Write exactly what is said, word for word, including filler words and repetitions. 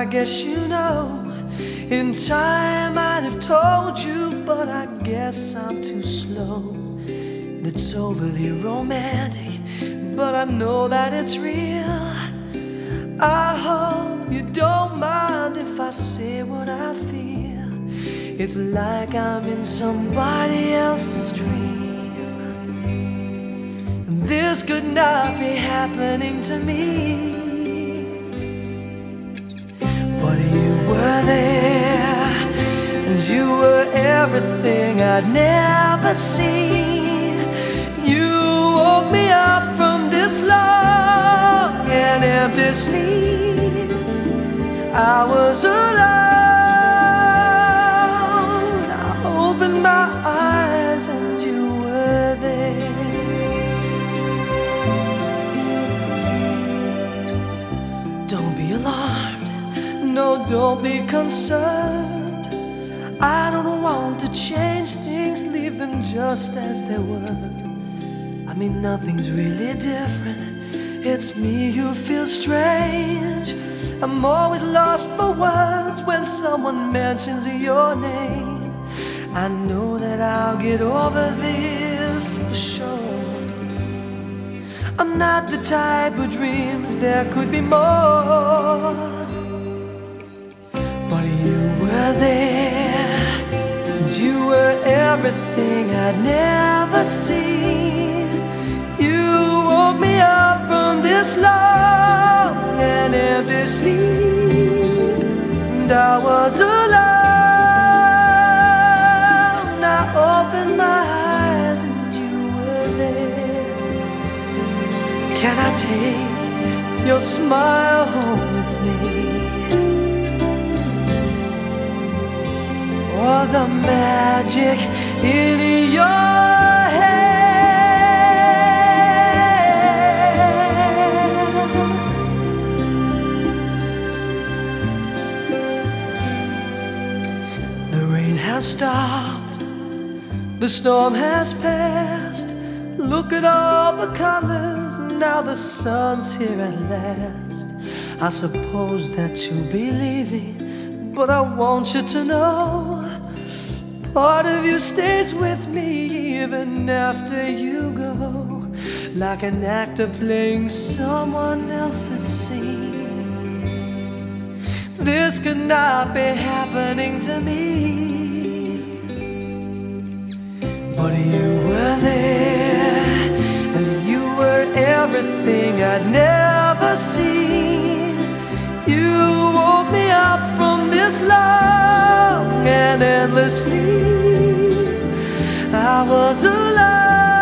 guess you know. In time I'd have told you, but I guess I'm too slow. It's overly romantic, but I know that it's real. I hope you don't mind if I say what I feel. It's like I'm in somebody else's dream. This could not be happening to me. But you were there, and you were everything I'd never seen. You woke me up from this long and empty sleep. I was alone. I opened my eyes and you were there. Don't be alarmed, no, don't be concerned. I don't want to change things, leave them just as they were. I mean, nothing's really different. It's me who feels strange. I'm always lost for words when someone mentions your name. I know that I'll get over this for sure. I'm not the type who dreams there could be more. But you were there, and you were everything I'd never seen. You woke me up from this long and empty sleep, and I was alone. I opened my eyes and you were there. Can I take your smile home with me? Or the magic in your hair? The rain has stopped, the storm has passed. Look at all the colors, now the sun's here at last. I suppose that you'll be leaving, but I want you to know part of you stays with me even after you go, like an actor playing someone else's scene. This could not be happening to me. But you were there, and you were everything I'd never seen. You woke me up from this long and endless sleep. I was alone.